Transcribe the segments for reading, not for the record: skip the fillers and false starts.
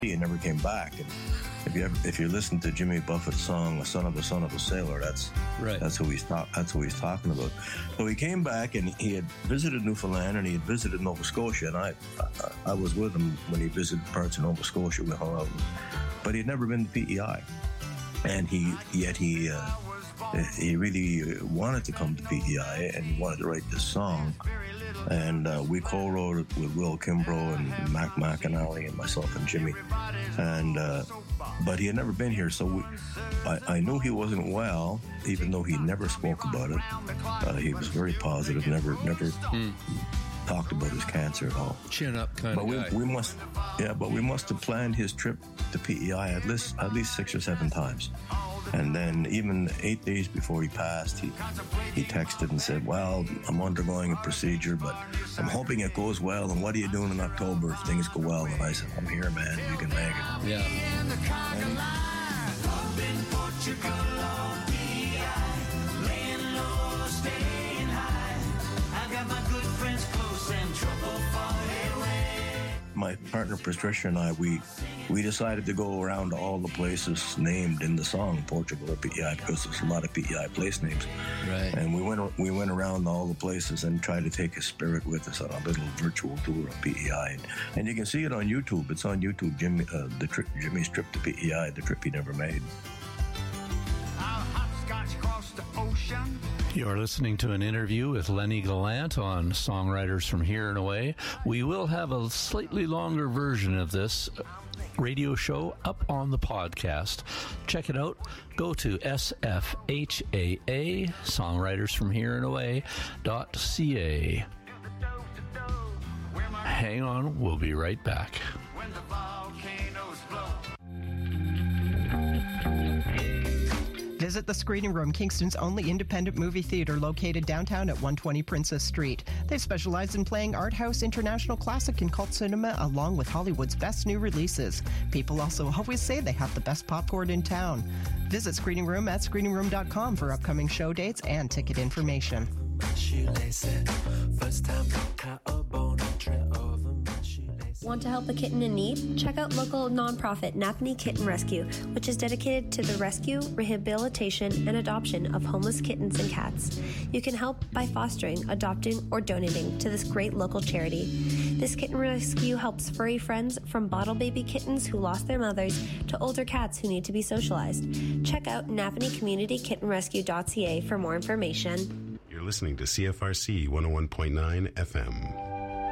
He never came back. And if you listen to Jimmy Buffett's song "A Son of a Sailor," that's right. That's who he's talking about. So he came back and he had visited Newfoundland and he had visited Nova Scotia, and I was with him when he visited parts of Nova Scotia. We hung out, but he'd never been to PEI, and he really wanted to come to PEI and he wanted to write this song. And we co-wrote it with Will Kimbrough and Mac McAnally and myself and Jimmy. And but he had never been here, so I knew he wasn't well, even though he never spoke about it. He was very positive, never talked about his cancer at all. Chin up kind of guy. But we must have planned his trip to PEI at least 6 or 7 times. And then even 8 days before he passed, he texted and said, well, I'm undergoing a procedure, but I'm hoping it goes well. And what are you doing in October if things go well? And I said, I'm here, man. You can make it. Yeah. My partner Patricia and I, we decided to go around to all the places named in the song Portugal or PEI, because there's a lot of PEI place names. Right. And we went around all the places and tried to take his spirit with us on a little virtual tour of PEI. And you can see it on YouTube. It's on YouTube. Jimmy's trip to PEI, the trip he never made. I'll hopscotch across the ocean. You're listening to an interview with Lenny Gallant on Songwriters from Here and Away. We will have a slightly longer version of this radio show up on the podcast. Check it out. Go to SFHAA, Songwriters from Here and Away.ca. Hang on, we'll be right back. When the volcanoes blow. Visit the Screening Room, Kingston's only independent movie theater located downtown at 120 Princess Street. They specialize in playing art house, international classic, and cult cinema, along with Hollywood's best new releases. People also always say they have the best popcorn in town. Visit Screening Room at screeningroom.com for upcoming show dates and ticket information. Want to help a kitten in need? Check out local nonprofit Napanee Kitten Rescue, which is dedicated to the rescue, rehabilitation, and adoption of homeless kittens and cats. You can help by fostering, adopting, or donating to this great local charity. This kitten rescue helps furry friends from bottle baby kittens who lost their mothers to older cats who need to be socialized. Check out napaneecommunitykittenrescue.ca for more information. You're listening to CFRC 101.9 FM.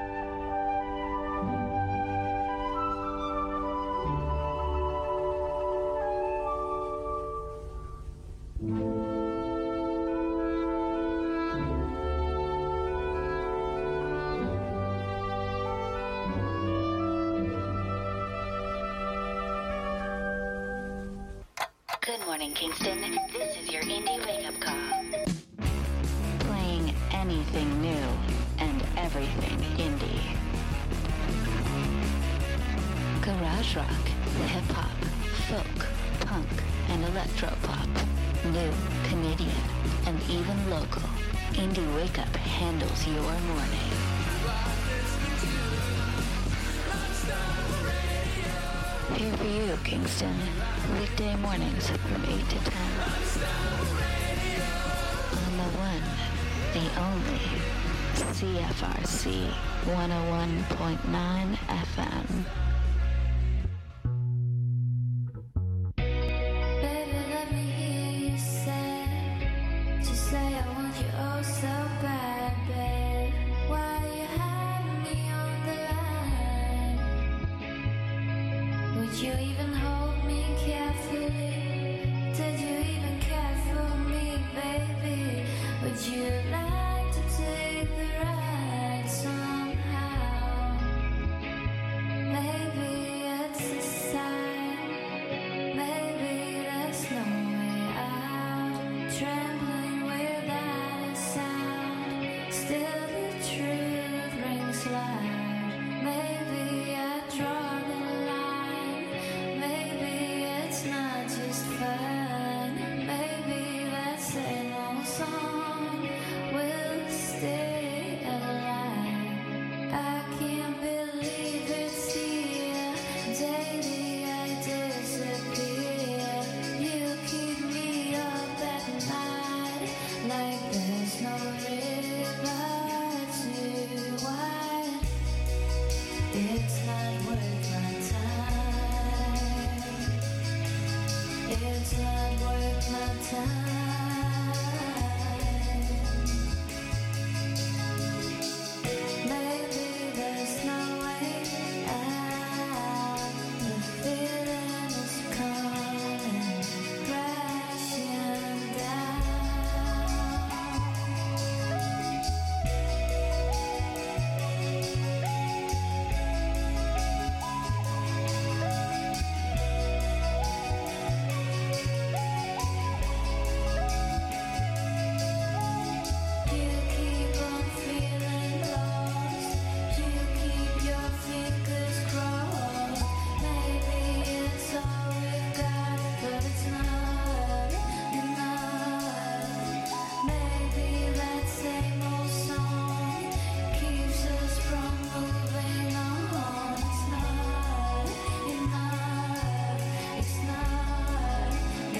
Good morning, Kingston. This is your indie wake-up call. Playing anything new and everything indie. Garage rock, hip-hop, folk, punk, and electro-pop. New, Canadian, and even local. Indie Wake-Up handles your morning. Here for you, Kingston. Weekday mornings from 8 to 10. On the one, the only, CFRC 101.9 FM. Baby, let me hear you say, just say I want you oh so bad, babe. While you had me on the line, would you even hold me carefully? Did you even care for me, baby? Would you like to take the ride somehow? Maybe it's a sign, maybe there's no way out. Trembling without a sound, still the truth rings loud. Maybe I draw the line, maybe it's not just fun. Maybe that same old song will stay Maybe there's no way out. The feeling is coming, crashing down. You keep on feeling lost. You keep your fingers crossed. Maybe it's all we've got, but it's not enough. Maybe that same old song keeps us from moving on. It's not enough. It's not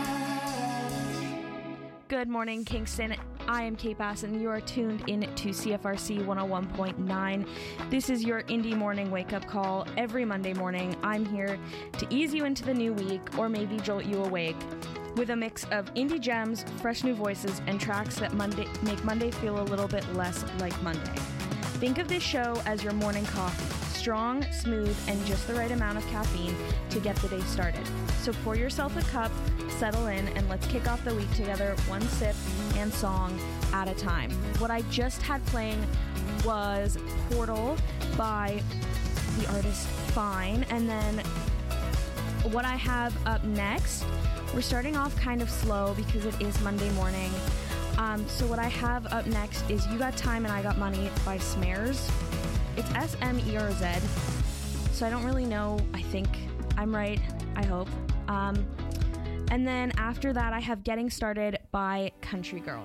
enough. Good morning, Kingston. I am Kate Bass, and you are tuned in to CFRC 101.9. This is your indie morning wake-up call. Every Monday morning, I'm here to ease you into the new week or maybe jolt you awake with a mix of indie gems, fresh new voices, and tracks that make Monday feel a little bit less like Monday. Think of this show as your morning coffee. Strong, smooth, and just the right amount of caffeine to get the day started. So pour yourself a cup, settle in, and let's kick off the week together, one sip and song at a time. What I just had playing was Portal by the artist Fine, and then what I have up next, we're starting off kind of slow because it is Monday morning. So what I have up next is You Got Time and I Got Money by Smears. It's S-M-E-R-Z, so I don't really know. I think I'm right. I hope. And then after that, I have Getting Started by Country Girl.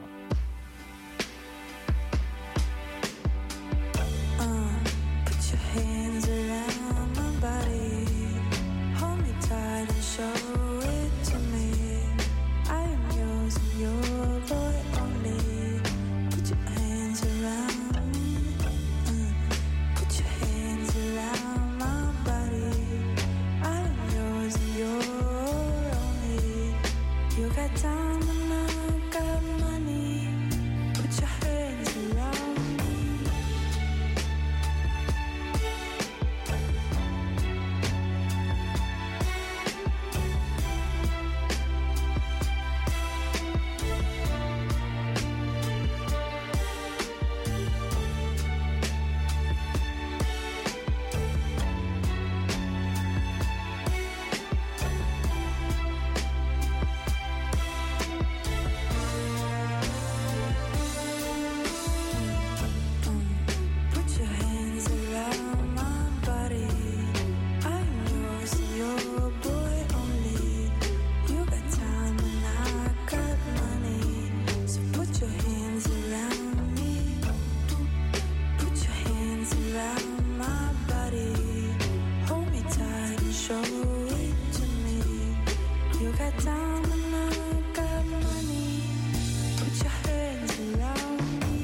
Put your hands around my body, hold me tight and show it to me. I am yours and your boy only. Put your hands around me. Put your hands around my body. I am yours and your only. You got time and I got money. Put your hands around me. Put your hands around my body. I'm yours and your boy only. You got time and I got money. So put your hands around me. Put your hands around my body. Hold me tight and show it to me. You got time and I got money. Put your hands around me.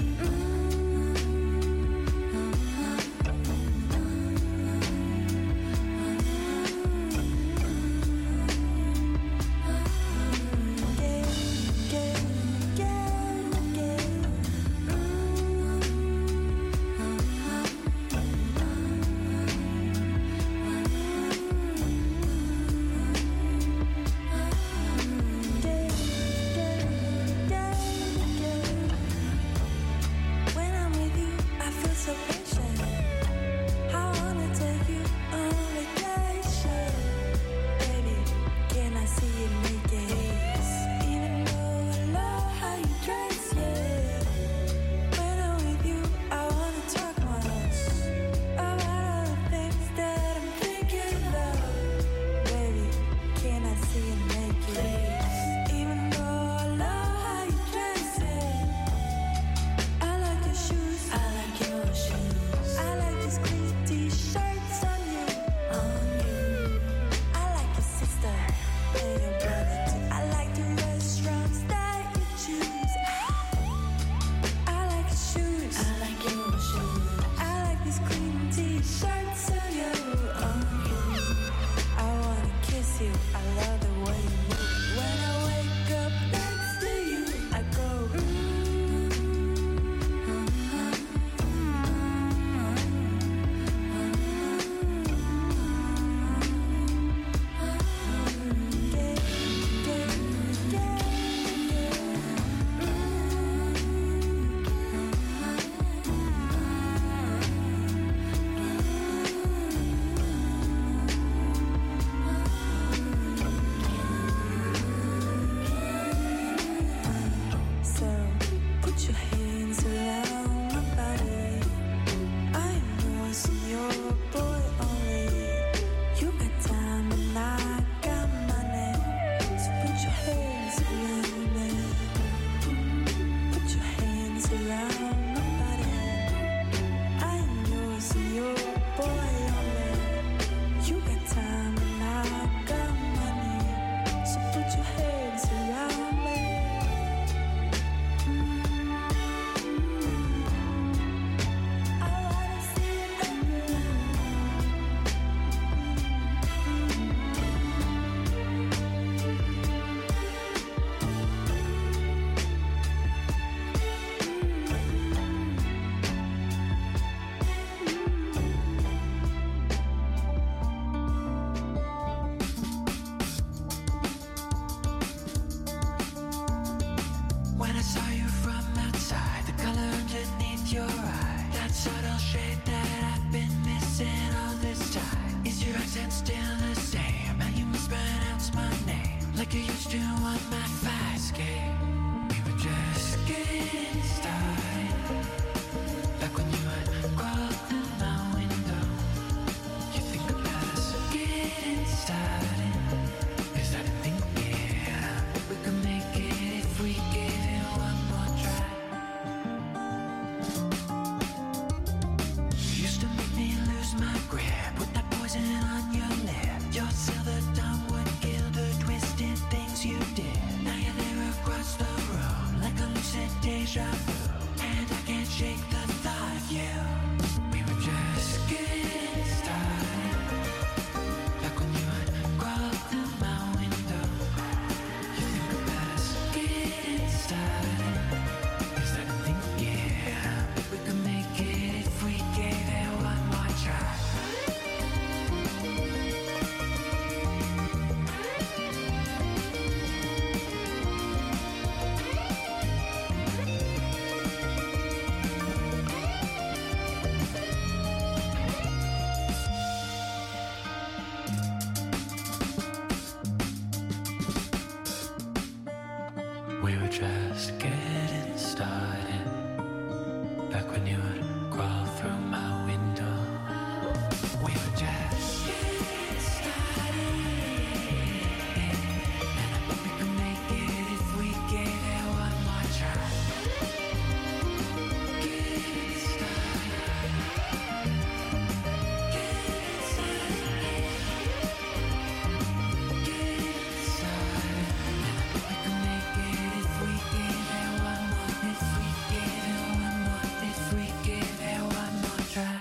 like you used to on my fire escape. We were just getting started. Like when you would crawl through my window. You think about us getting started. 'Cause I think, yeah, we could make it if we gave it one more try. You used to make me lose my grip with that poison on your lip. Your silver tongue would kill the twisted things you did. Now you're there across the room like a lucid deja vu. And I can't shake the thought of you. We were just getting started. Like when you would crawl through my window. You think about us getting started. 'Cause I think, yeah, we could make it if we gave it one more try. We were just getting started. Back when you would crawl through my window. We were just getting started. And we could make it if we gave it one more try. Getting started. Getting started. Getting started. We could make it if we gave it one more. If we gave it one more. If we gave it one more try.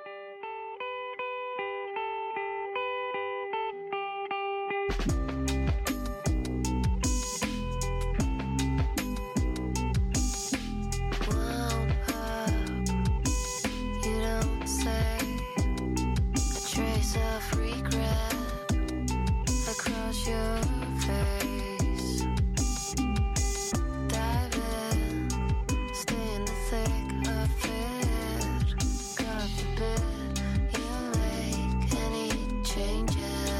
Wound up, you don't say. A trace of regret across your face. Dive in, stay in the thick of it. God forbid you make any changes.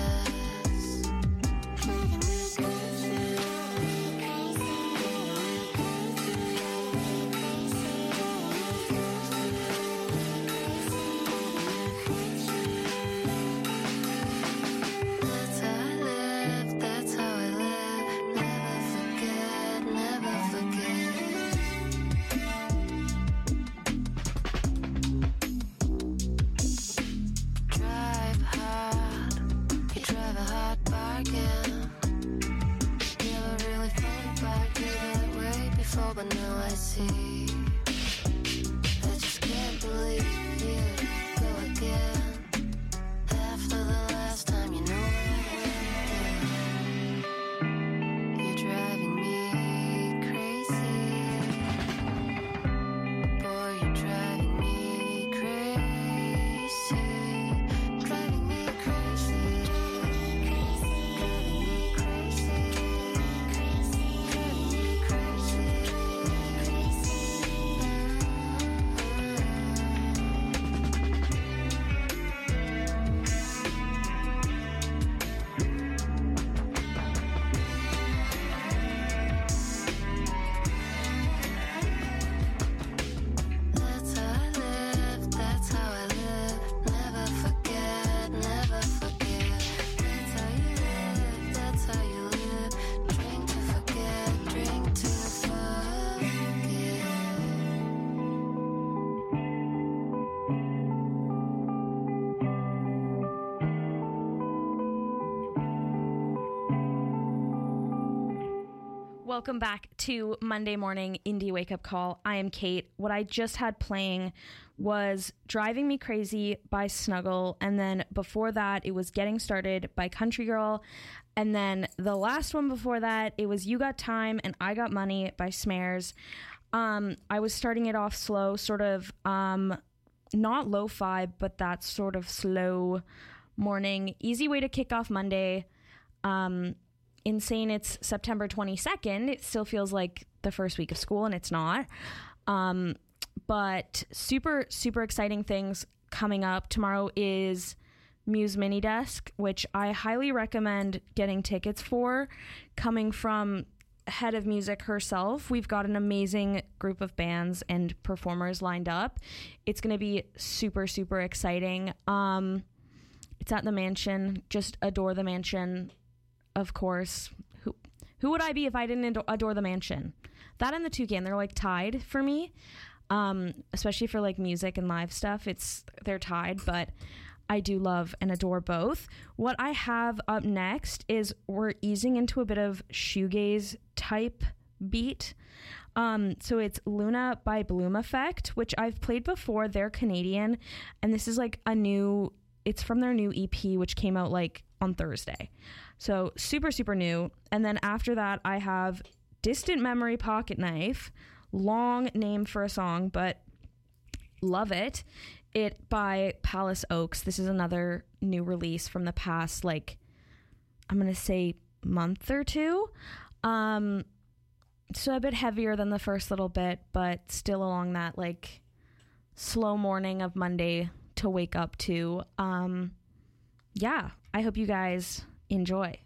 That's how I live, that's how I live. Never forget, never forget. Drive hard, you drive a hard bargain. Never really thought about you that way before, but now I see. I just can't believe you go again. After the last time, you know what I went through. You're driving me crazy. Boy, you're driving me crazy. Driving me crazy. Driving me crazy. Driving me crazy. That's how I live, that's how I live. Never forget, never forget. That's how you live, that's how you live. Drink to forget, drink to forget. Welcome back to Monday Morning Indie Wake Up Call. I am Kate. What I just had playing was Driving Me Crazy by Snuggle, and then before that it was Getting Started by Country Girl, and then the last one before that it was You Got Time and I Got Money by Smares. I was starting it off slow, sort of not lo-fi, but that sort of slow morning, easy way to kick off Monday. Insane it's September 22nd. It still feels like the first week of school, and it's not. But super, super exciting things coming up. Tomorrow is Muse Mini Desk, which I highly recommend getting tickets for. Coming from head of music herself, we've got an amazing group of bands and performers lined up. It's going to be super, super exciting. It's at the Mansion. Just adore the Mansion, of course. Who would I be if I didn't adore the Mansion? That and the Toucan, they're like tied for me. Especially for like music and live stuff, they're tied, but I do love and adore both. What I have up next is we're easing into a bit of shoegaze type beat. So it's Luna by Bloom Effect, which I've played before. They're Canadian, and this is like it's from their new EP, which came out like on Thursday. So super, super new. And then after that, I have Distant Memory Pocket Knife. Long name for a song, but love it. It by Palace Oaks. This is another new release from the past, like, I'm going to say month or two. So a bit heavier than the first little bit, but still along that, like, slow morning of Monday to wake up to. Yeah, I hope you guys enjoy.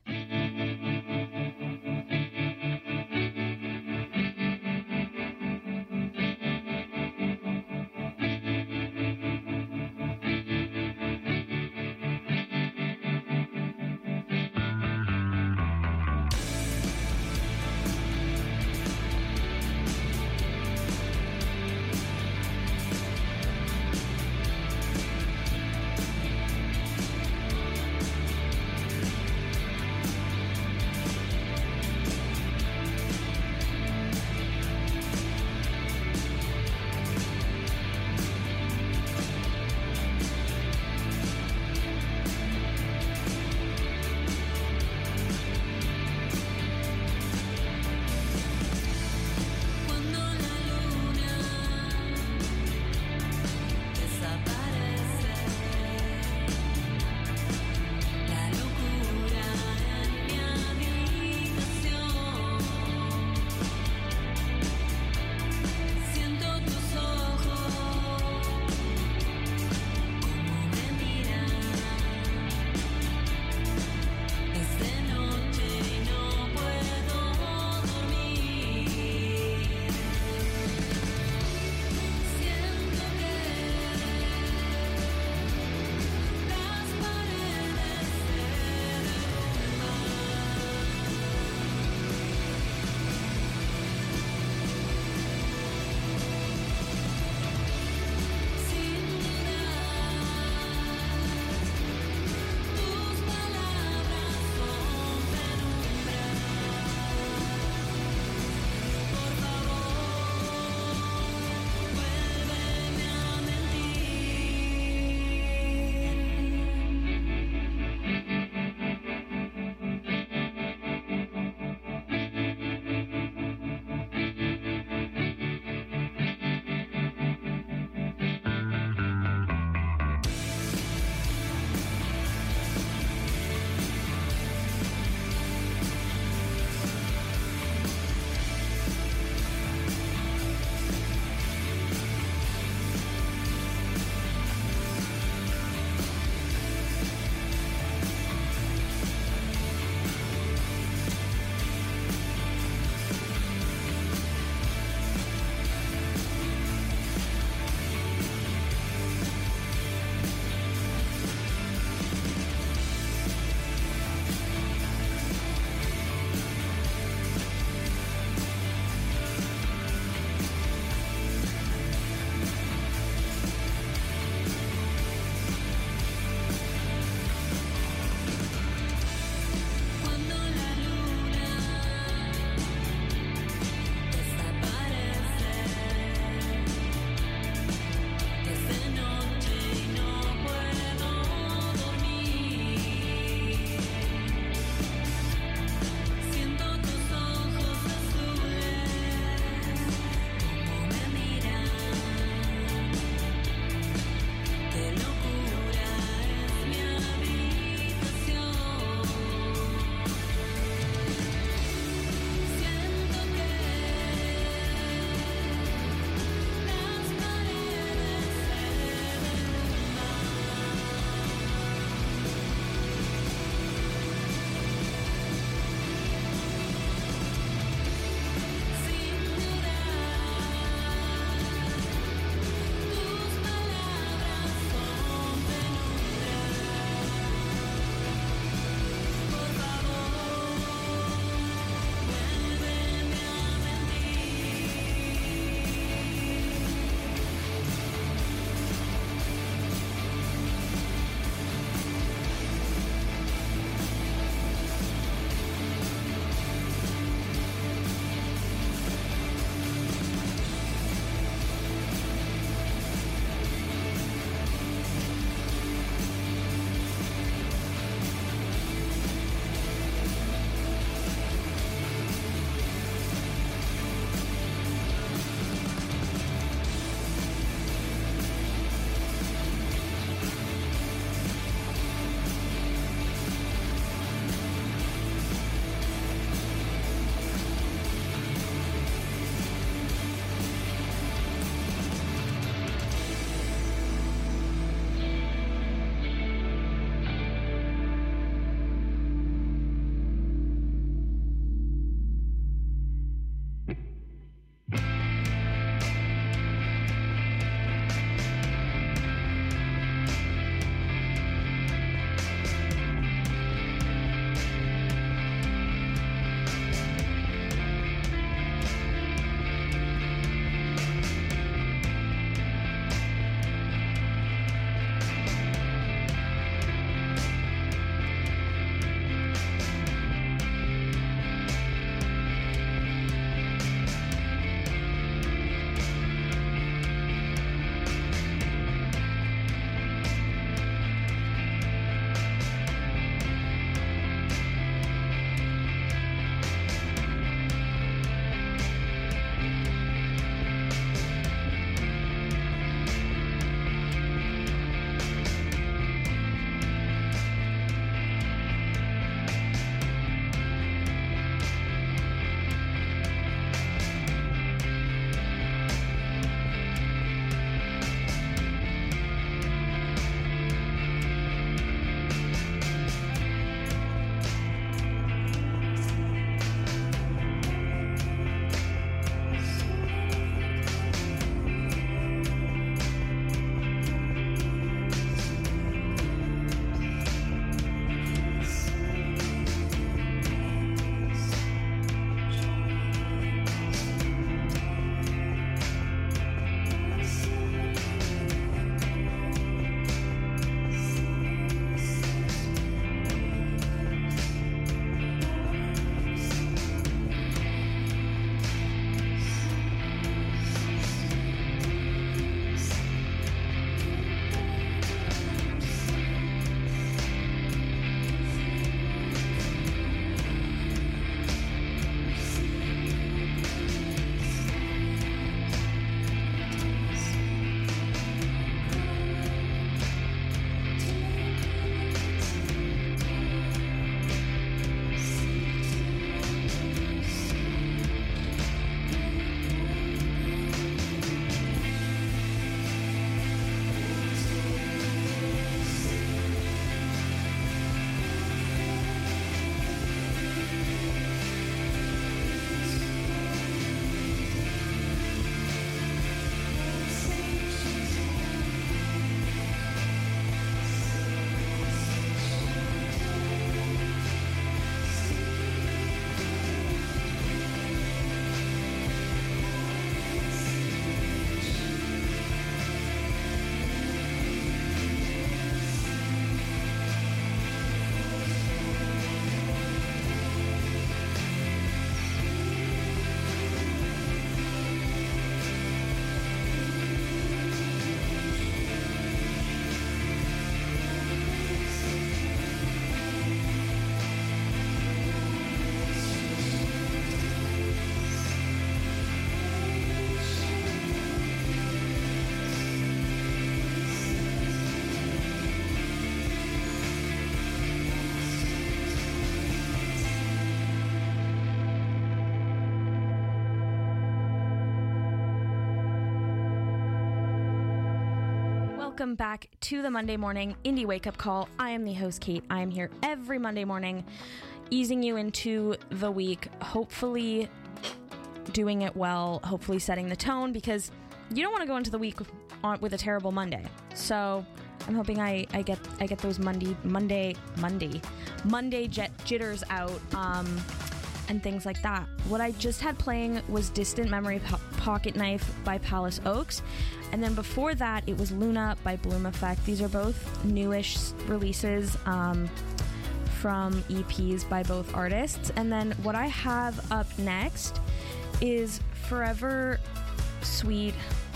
Welcome back to the Monday Morning Indie Wake Up Call. I am the host, Kate. I am here every Monday morning, easing you into the week, hopefully doing it well, hopefully setting the tone, because you don't want to go into the week with a terrible Monday. So I'm hoping I get those Monday jitters out, and things like that. What I just had playing was Distant Memory Pocket Knife by Palace Oaks, and then before that it was Luna by Bloom Effect. These are both newish releases from EPs by both artists. And then what I have up next is Forever Sweet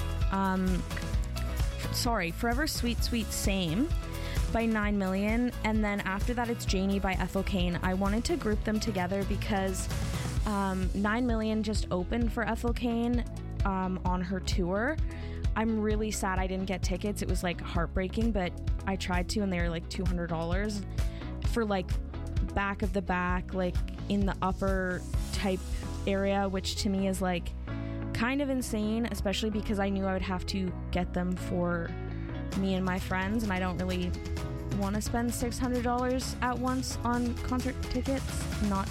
Sweet Same by 9 Million, and then after that it's Janie by Ethel Cain. I wanted to group them together because 9 Million just opened for Ethel Cain on her tour. I'm really sad I didn't get tickets. It was like heartbreaking, but I tried to, and they were like $200 for like back of the back, like in the upper type area, which to me is like kind of insane, especially because I knew I would have to get them for me and my friends, and I don't really want to spend $600 at once on concert tickets. Not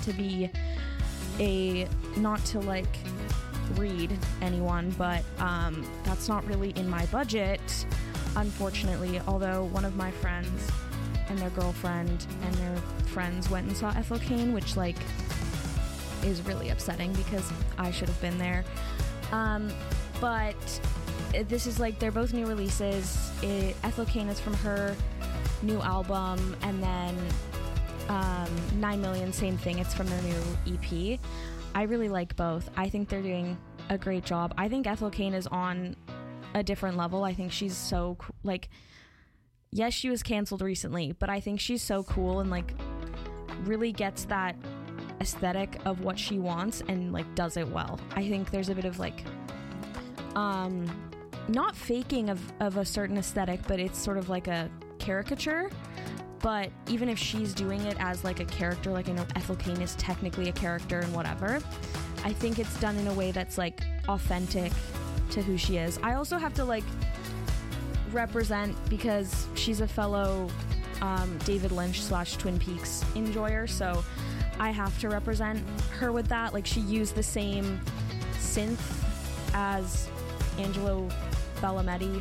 to like read anyone, but that's not really in my budget, unfortunately. Although one of my friends and their girlfriend and their friends went and saw Ethel Cain, which like is really upsetting because I should have been there. But this is like, they're both new releases. Ethel Cain is from her new album, and then 9 Million, same thing, it's from their new EP. I really like both. I think they're doing a great job. I think Ethel Cain is on a different level. I think she's so like, yes, she was canceled recently, but I think she's so cool and like really gets that aesthetic of what she wants and like does it well. I think there's a bit of like not faking of a certain aesthetic, but it's sort of like a caricature. But even if she's doing it as like a character, like I know Ethel Cain is technically a character and whatever, I think it's done in a way that's like authentic to who she is. I also have to like represent, because she's a fellow David Lynch / Twin Peaks enjoyer, so I have to represent her with that. Like, she used the same synth as Angelo Badalamenti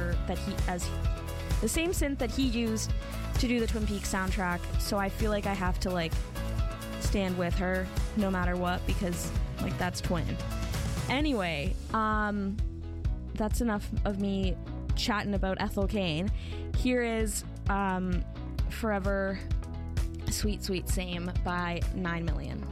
the same synth that he used to do the Twin Peaks soundtrack, so I feel like I have to like stand with her no matter what, because like that's twin. Anyway, that's enough of me chatting about Ethel Cain. Here is Forever Sweet Same by 9 Million.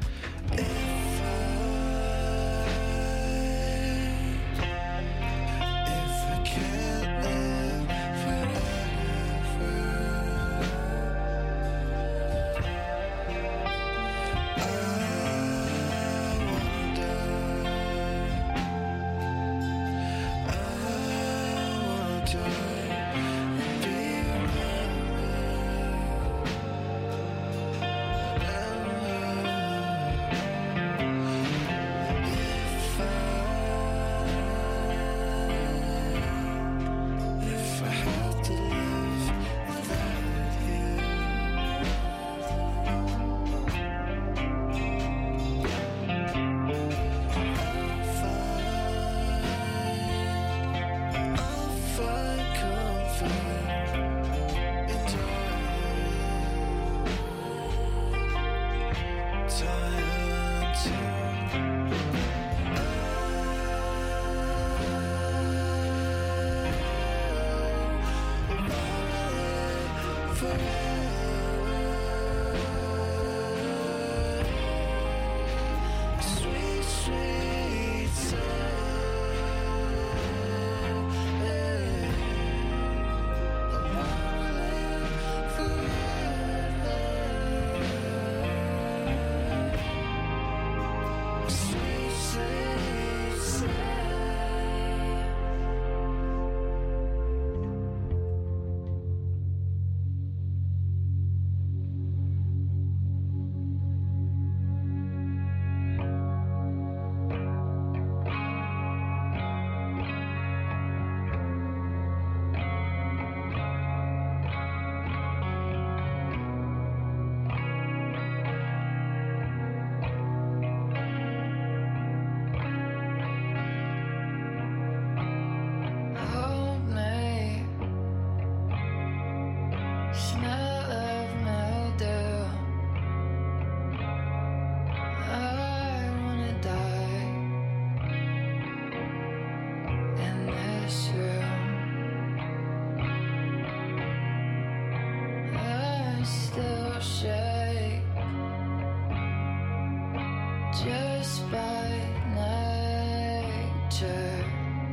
just by nature.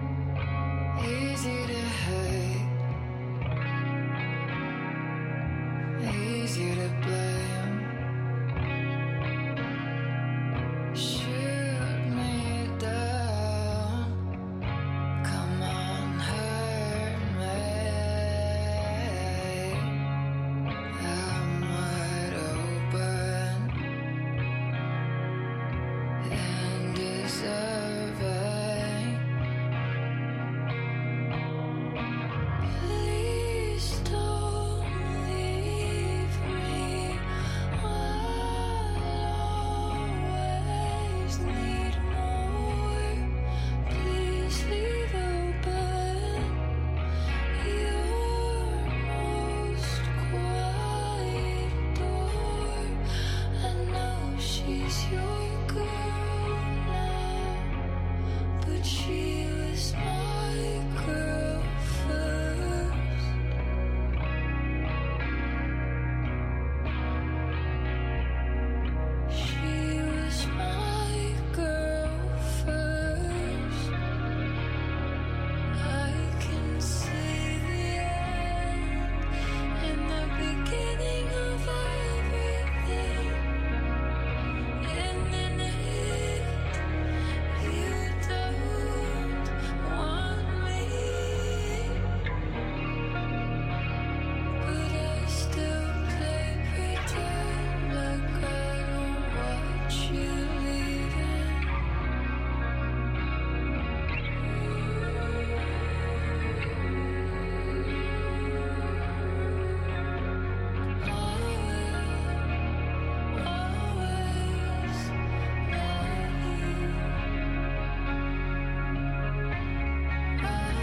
Easy to hate, easy to blame. Shoot me down, come on, hurt me. I'm wide open and deserving. Please don't leave me. I'll always need more. Please leave open your most quiet door. I know she's your girl now, but she was my girl first. She was my girl first. I can see the end in the beginning of everything. And then you don't want me, but I still play pretend like I don't watch you leaving. I will always love you. I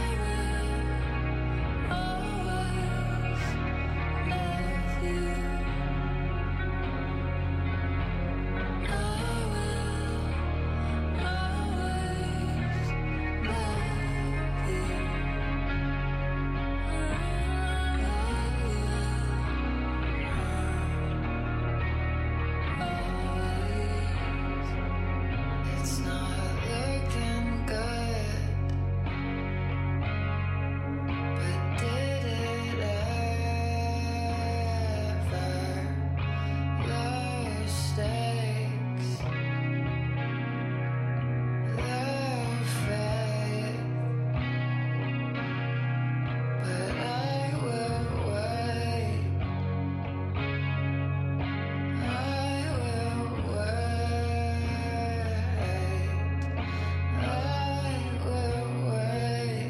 will always love you. I It's not looking good, but did it ever? Low stakes, low faith, but I will wait. I will wait. I will wait.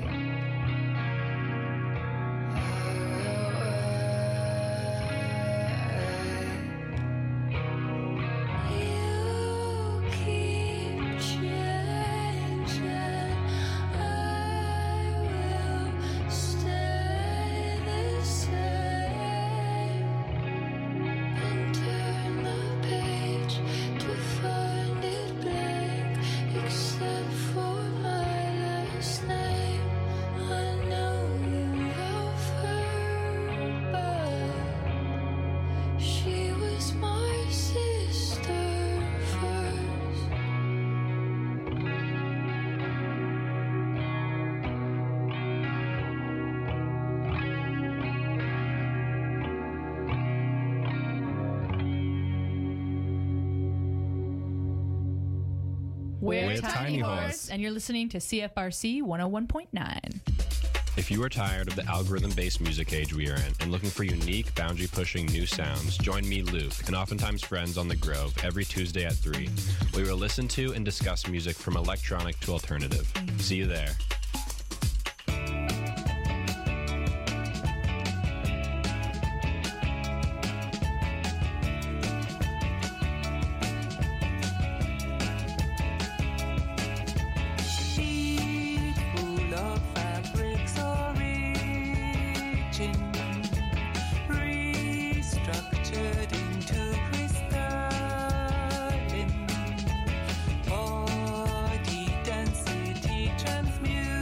You keep changing. I will stay the same and turn the page to find it blank, except for my last name. I know you love her, but she was my sister first. We're Tiny Horse, and you're listening to CFRC 101.9. If you are tired of the algorithm-based music age we are in and looking for unique, boundary-pushing new sounds, join me, Luke, and oftentimes friends on The Grove every Tuesday at 3. We will listen to and discuss music from electronic to alternative. See you there. Full of fabrics origin, restructured into crystalline, body density transmute.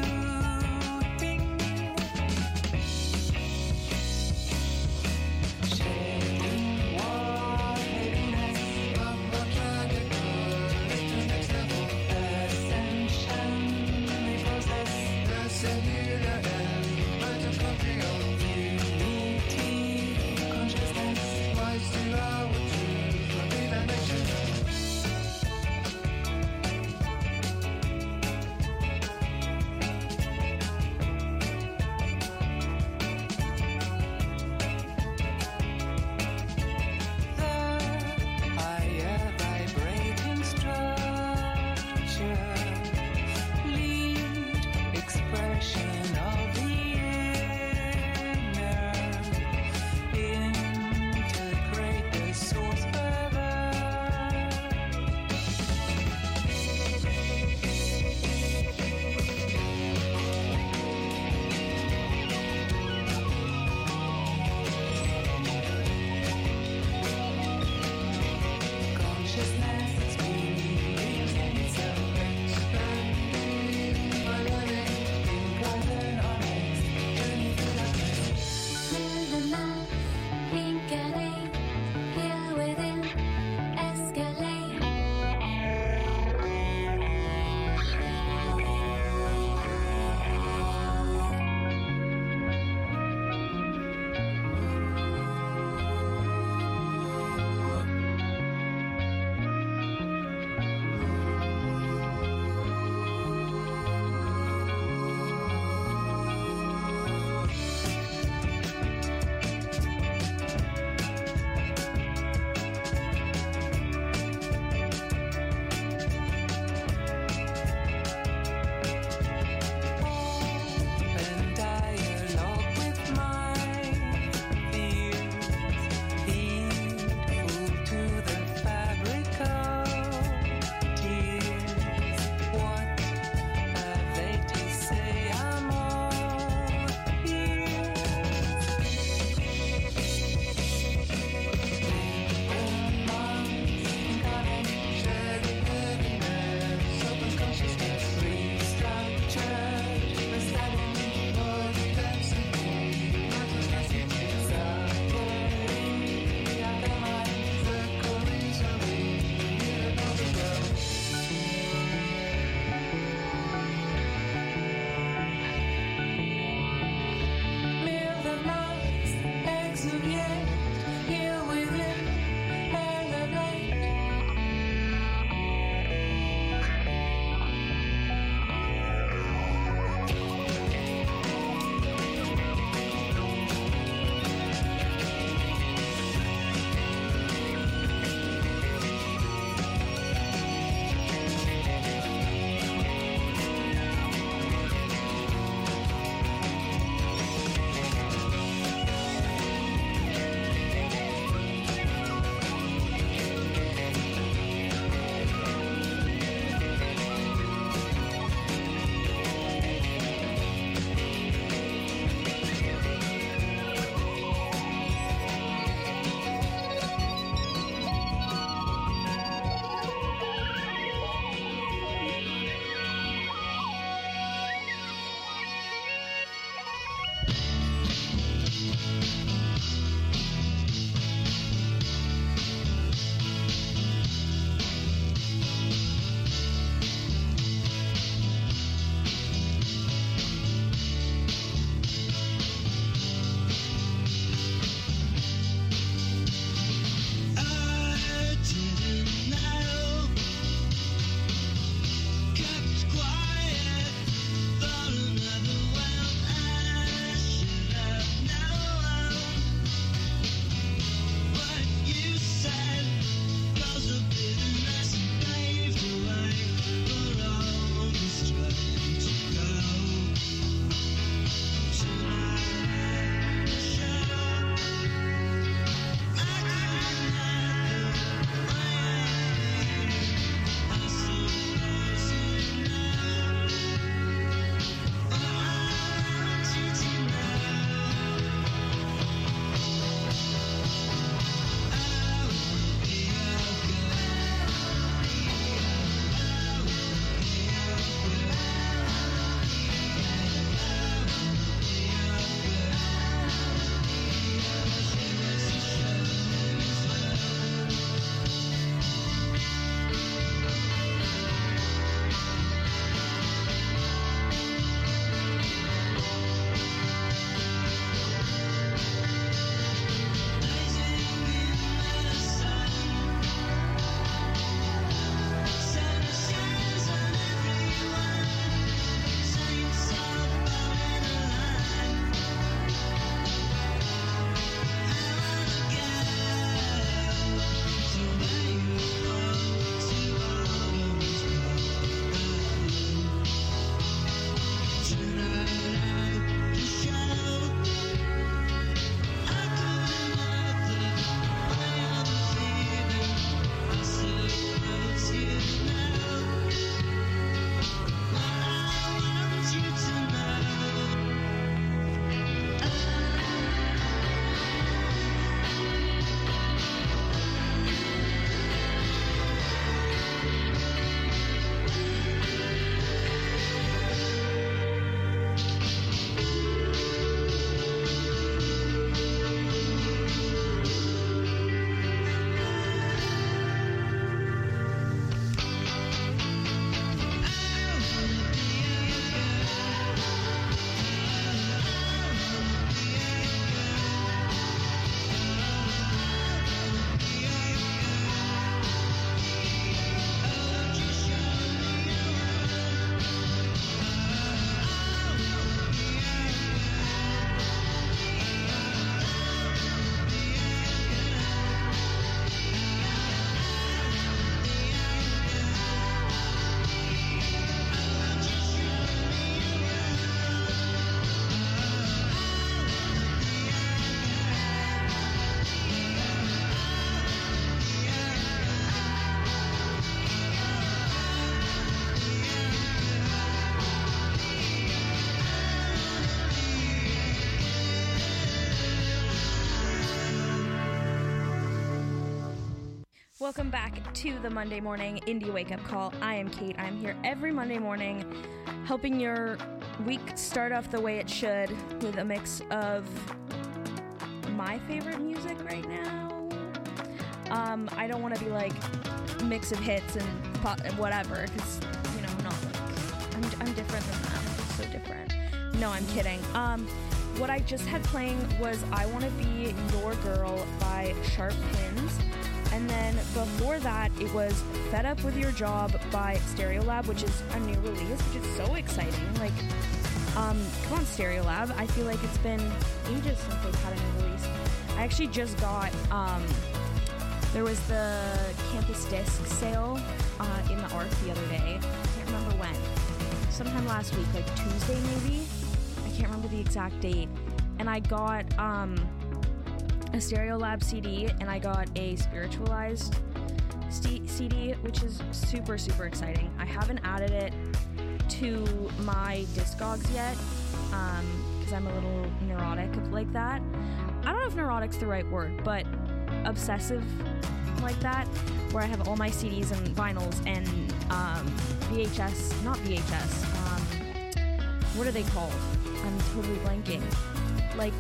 Welcome back to the Monday Morning Indie Wake Up Call. I am Kate. I'm here every Monday morning helping your week start off the way it should with a mix of my favorite music right now. I don't want to be like mix of hits and pop, whatever, because, you know, I'm not like, I'm different than that. I'm just so different. No, I'm kidding. What I just had playing was I Want to Be Your Girl by Sharp Pins. And then before that, it was Fed Up With Your Job by Stereolab, which is a new release, which is so exciting. Like, come on, Stereolab. I feel like it's been ages since they've had a new release. I actually just got, there was the Campus Disc sale in the Arc the other day. I can't remember when. Sometime last week, like Tuesday maybe? I can't remember the exact date. And I got, a Stereolab CD, and I got a Spiritualized CD, which is super, super exciting. I haven't added it to my Discogs yet, because I'm a little neurotic like that. I don't know if neurotic's the right word, but obsessive like that, where I have all my CDs and vinyls and VHS, not VHS, what are they called? I'm totally blanking. Like,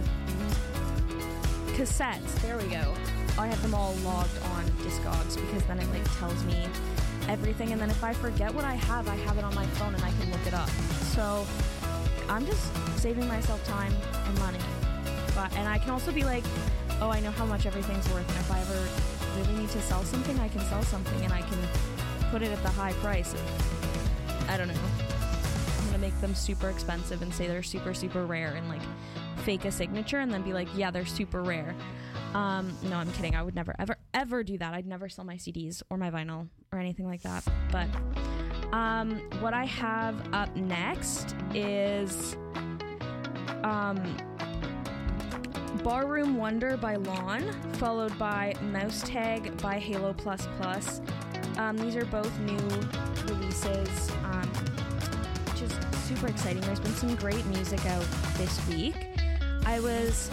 cassettes, there we go. I have them all logged on Discogs because then it like tells me everything, and then if I forget what I have it on my phone and I can look it up. So I'm just saving myself time and money. And I can also be like, oh, I know how much everything's worth, and if I ever really need to sell something, I can sell something and I can put it at the high price of, I don't know, I'm gonna make them super expensive and say they're super, super rare and like fake a signature and then be like, yeah, they're super rare. No, I'm kidding. I would never, ever do that. I'd never sell my CDs or my vinyl or anything like that. But what I have up next is Barroom Wonder by Lawn, followed by Mouse Tag by Halo++. These are both new releases, which is super exciting. There's been some great music out this week. I was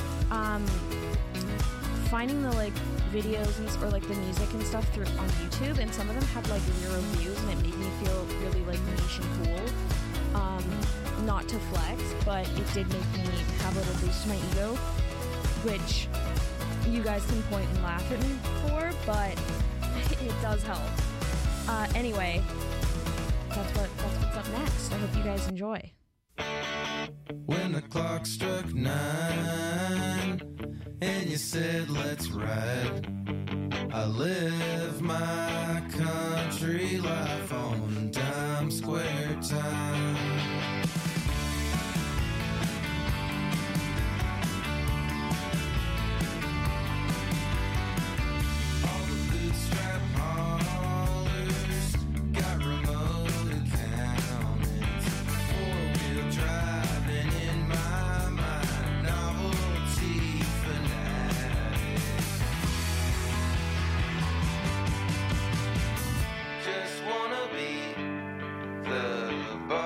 finding the like videos and, or like the music and stuff through on YouTube, and some of them had like real reviews, and it made me feel really like niche and cool. Not to flex, but it did make me have a little boost to my ego, which you guys can point and laugh at me for, but it does help. Anyway, that's what's up next. I hope you guys enjoy. When the clock struck 9 and you said let's ride, I live my country life on Times Square time. But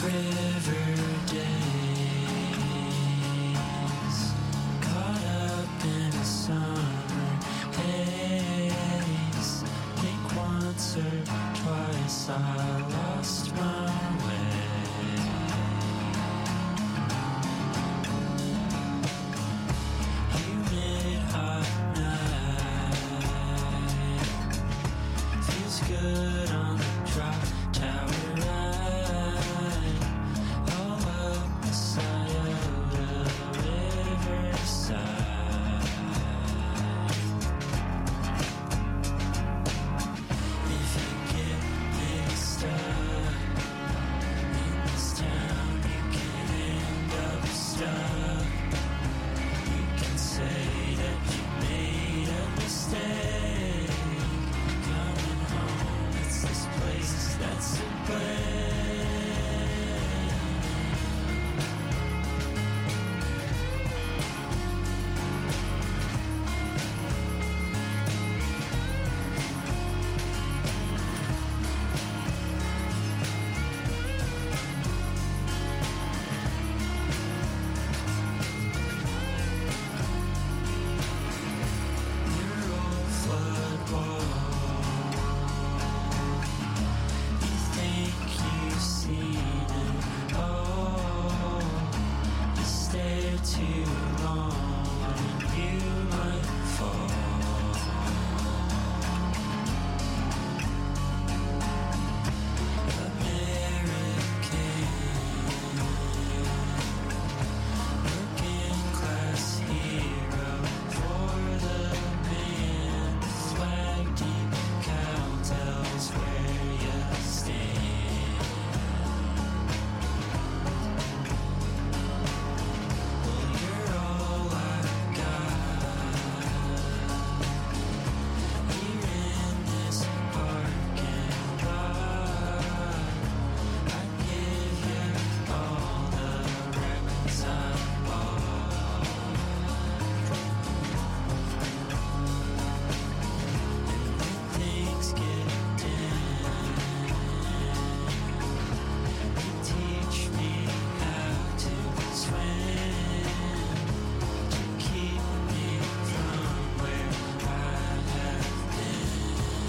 river days, caught up in a summer haze. Think once or twice I lost my way. Humid hot night, feels good on the drop tower ride, all up the Scioto Riverside. If you get mixed up in this town, you can end up stuck. You can say that you made a mistake. Coming home, it's this place that's a blame. Your old flood wall, you think you've seen it all. You stare too long and you might fall. Working class hero for the man. Flag deep cow tells where you stand. Well, you're all I got here in this park and ride. I give you all the records I bought. Things get dim. You teach me how to swim, to keep me from where I have been.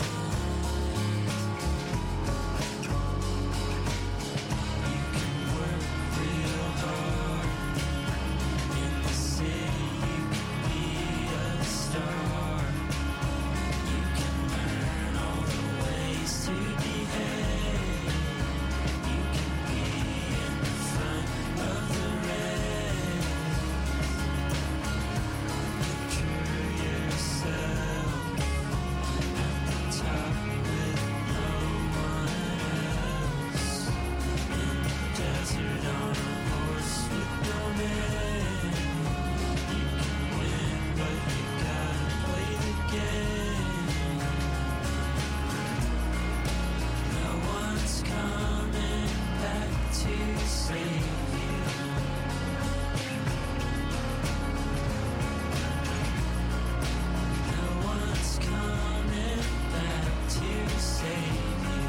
You can work real hard in the city. You can be a star. You can learn all the ways to behave. You can be in the front of the race. Picture yourself at the top with no one else. In the desert on a horse with no man. You can win, but you gotta play the game. No one's coming back to save you. No one's coming back to save you.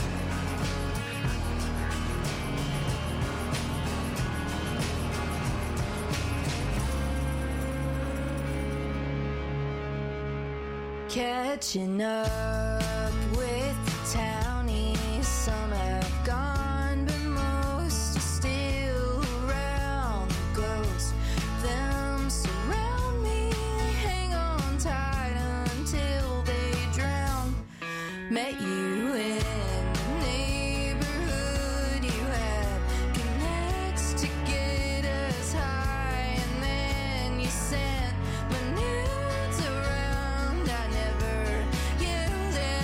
Catching up with the townies, some have gone, but most are still around. The ghosts of them surround me, hang on tight until they drown. Met you in the neighborhood, you had connects to get us high, and then you sent my nudes around. I never yelled at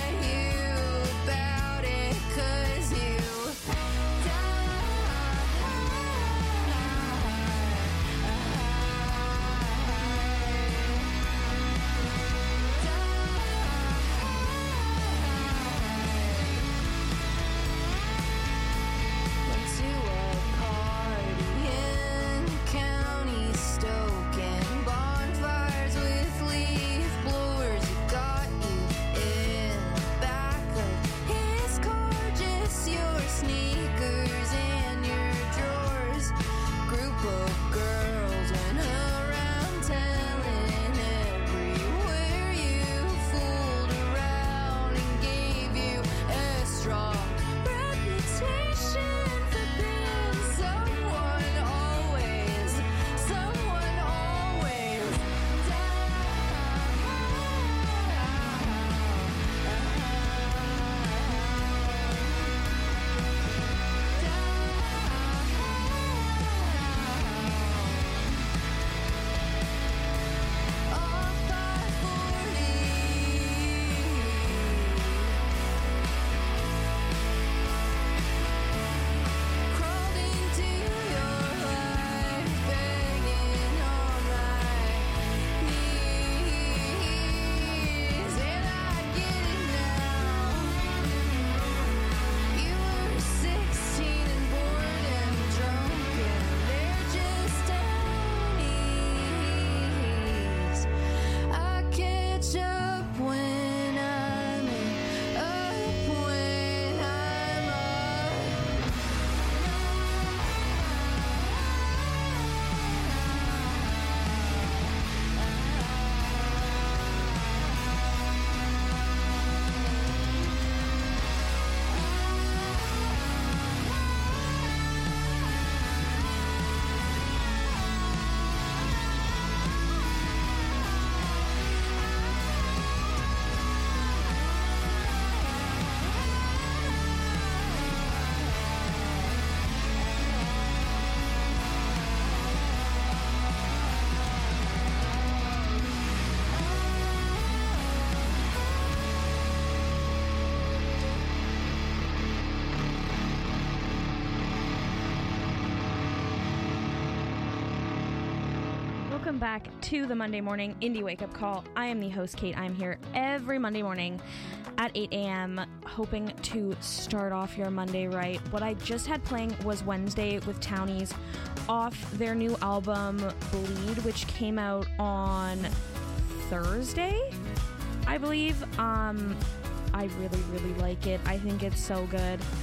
Welcome back to the Monday Morning Indie Wake Up Call. I am the host, Kate. I'm here every Monday morning at 8 a.m. hoping to start off your Monday right. What I just had playing was Wednesday with Townies off their new album, Bleed, which came out on Thursday, I believe. I really, really like it. I think it's so good.